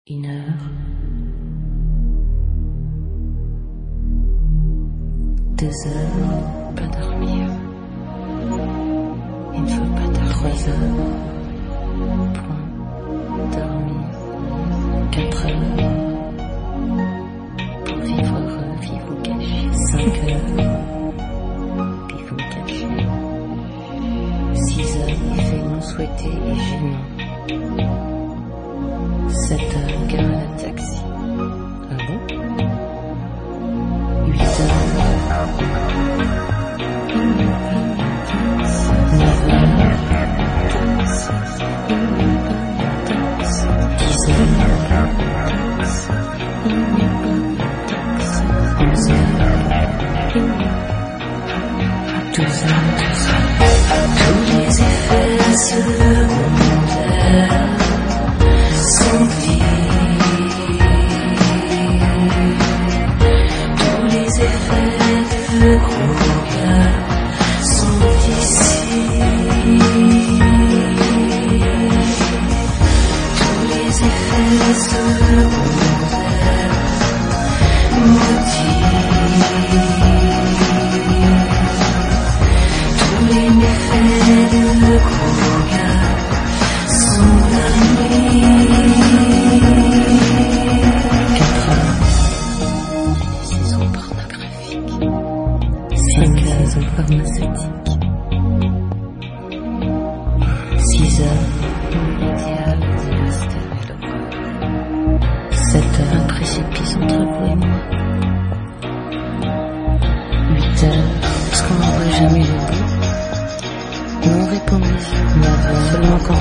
1 heure, 2 heures, pas dormir. Il ne faut pas dormir. 3 heures, point, dormir. 4 heures, pour vivre heureux, vivre caché. 5 heures, vivre caché. 6 heures, effet non souhaité et gênant. 7 heures, gare à la taxi. Ah bon? 8 heures, 9 heures, 10 heures, 11 heures, 12 heures, tous les effets secondaires sont dits. Tous les effets de couleur sont ici. Tous les effets secondaires